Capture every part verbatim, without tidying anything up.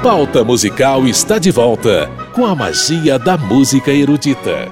Pauta Musical está de volta com a magia da música erudita.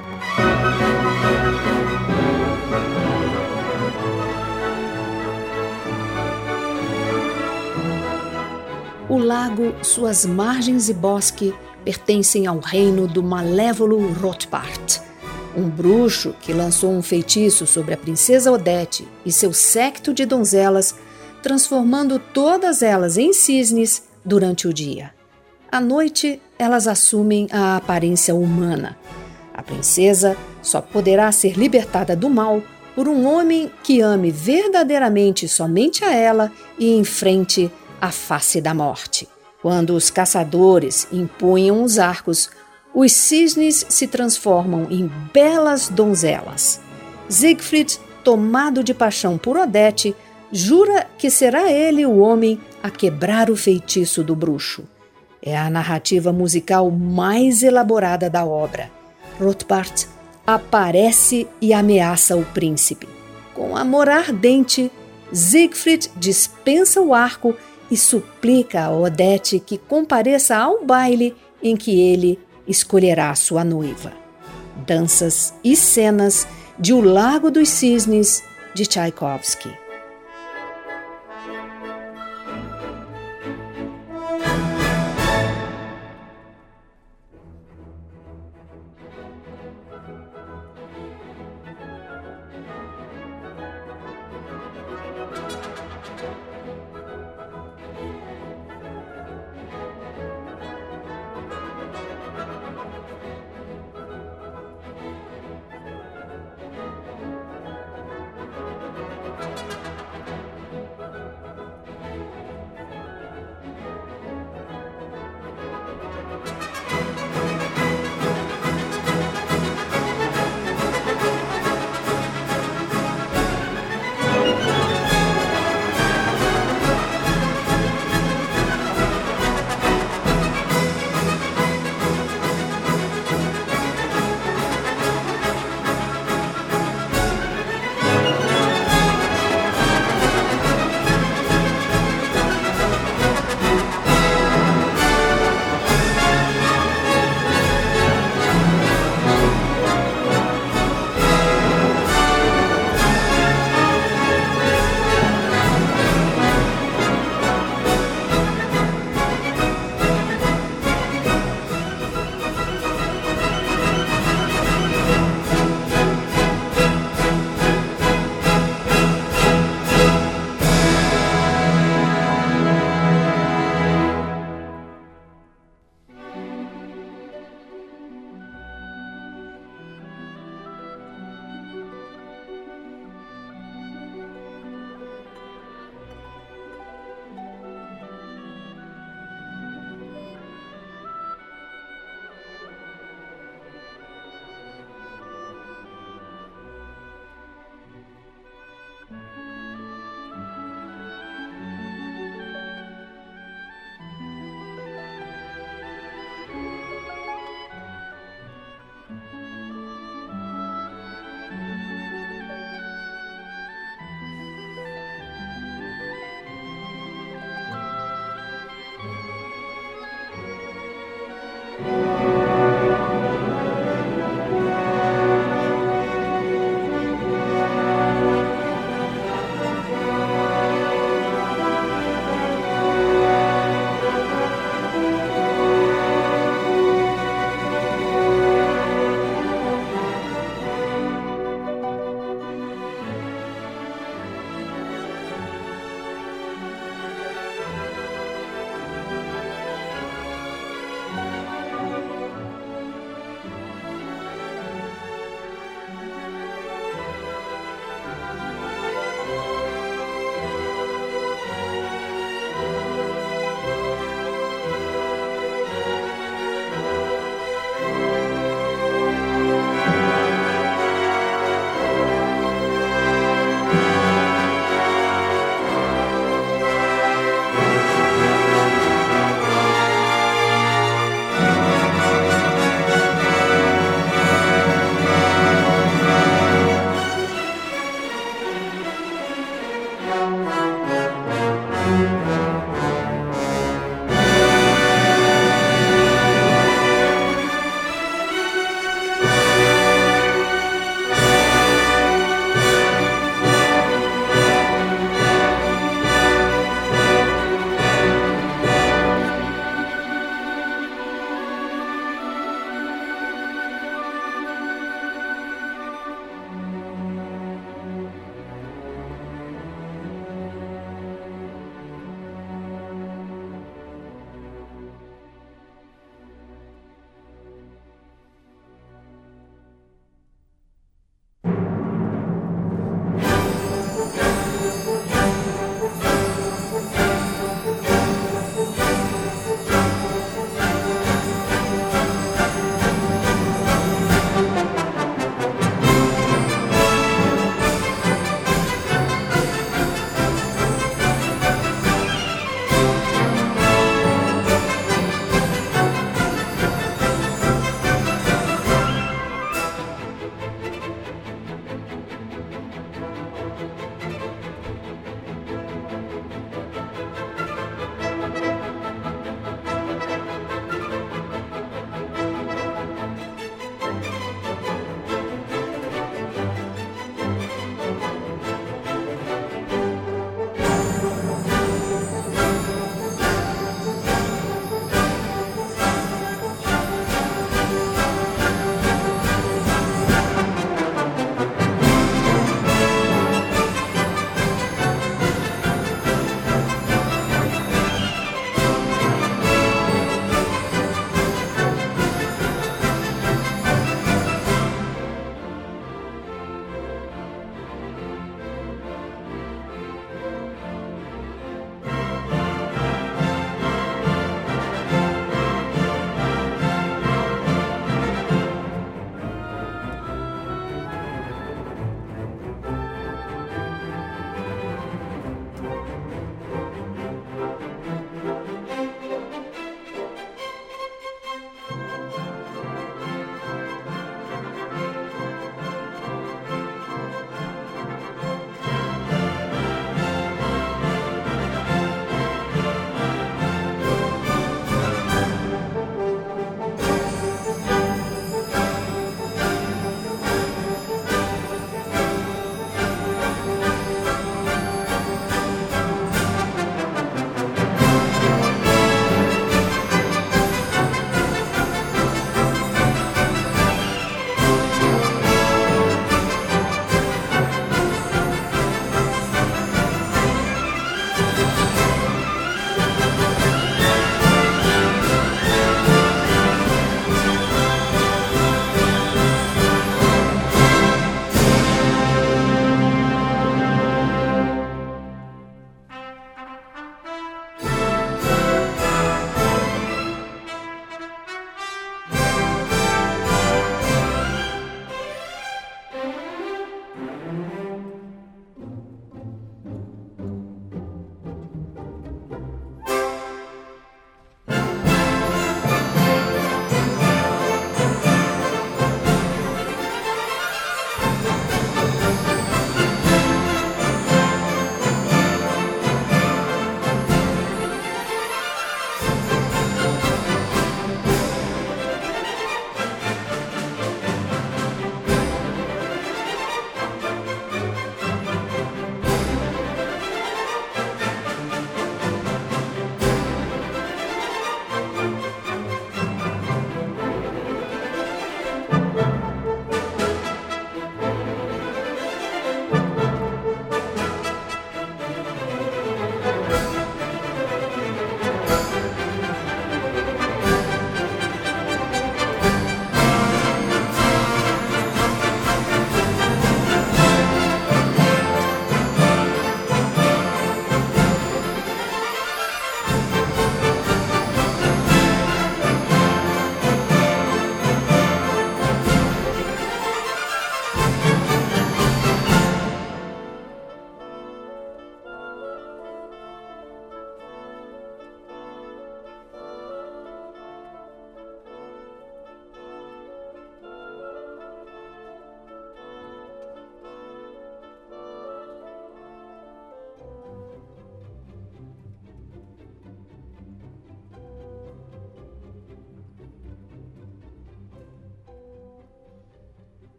O lago, suas margens e bosque pertencem ao reino do malévolo Rothbart, um bruxo que lançou um feitiço sobre a princesa Odete e seu séquito de donzelas, transformando todas elas em cisnes durante o dia. À noite, elas assumem a aparência humana. A princesa só poderá ser libertada do mal por um homem que ame verdadeiramente somente a ela e enfrente a face da morte. Quando os caçadores empunham os arcos, os cisnes se transformam em belas donzelas. Siegfried, tomado de paixão por Odete, jura que será ele o homem a quebrar o feitiço do bruxo. É a narrativa musical mais elaborada da obra. Rothbart aparece e ameaça o príncipe. Com amor ardente, Siegfried dispensa o arco e suplica a Odete que compareça ao baile em que ele escolherá sua noiva. Danças e cenas de O Lago dos Cisnes, de Tchaikovsky.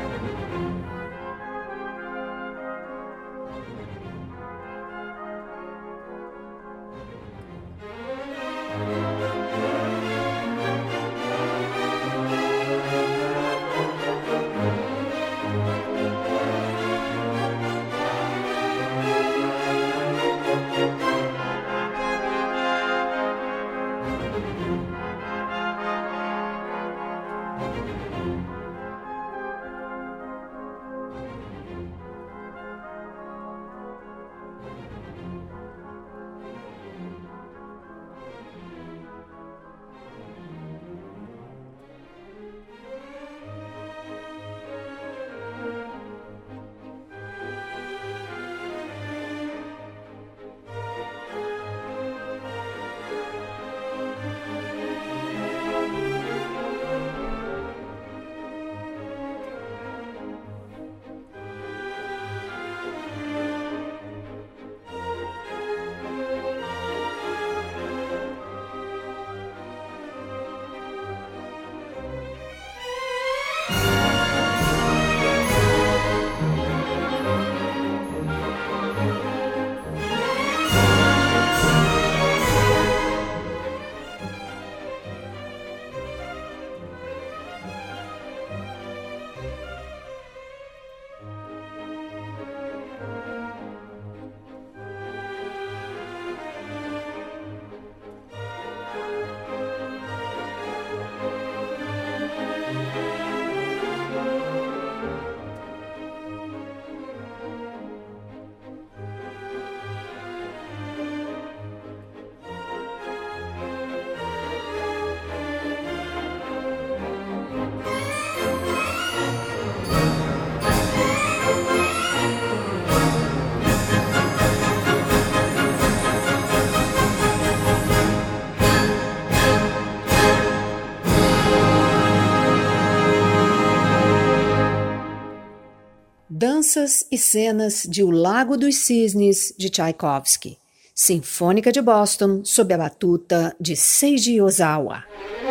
Danças e cenas de O Lago dos Cisnes, de Tchaikovsky. Sinfônica de Boston, sob a batuta de Seiji Ozawa.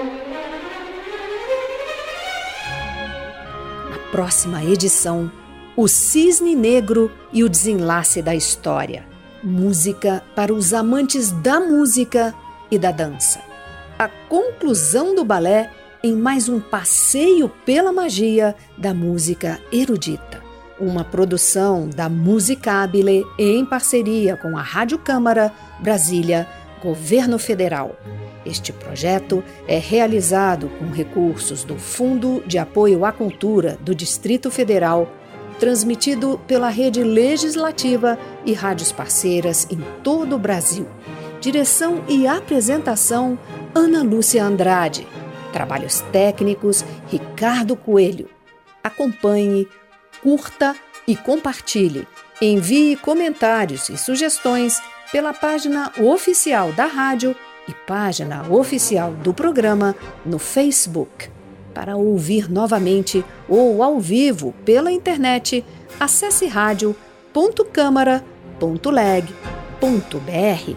Na próxima edição, O Cisne Negro e o Desenlace da História. Música para os amantes da música e da dança. A conclusão do balé em mais um passeio pela magia da música erudita. Uma produção da Musicabile em parceria com a Rádio Câmara, Brasília, Governo Federal. Este projeto é realizado com recursos do Fundo de Apoio à Cultura do Distrito Federal, transmitido pela Rede Legislativa e rádios parceiras em todo o Brasil. Direção e apresentação, Ana Lúcia Andrade. Trabalhos técnicos, Ricardo Coelho. Acompanhe, curta e compartilhe. Envie comentários e sugestões pela página oficial da rádio e página oficial do programa no Facebook. Para ouvir novamente ou ao vivo pela internet, acesse rádio ponto câmara ponto leg ponto br.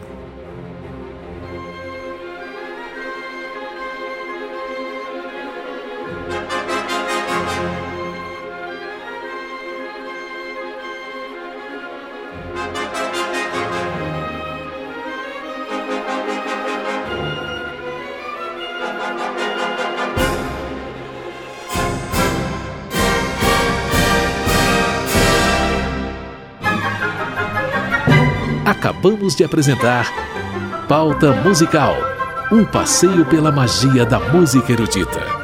Acabamos de apresentar Pauta Musical, um passeio pela magia da música erudita.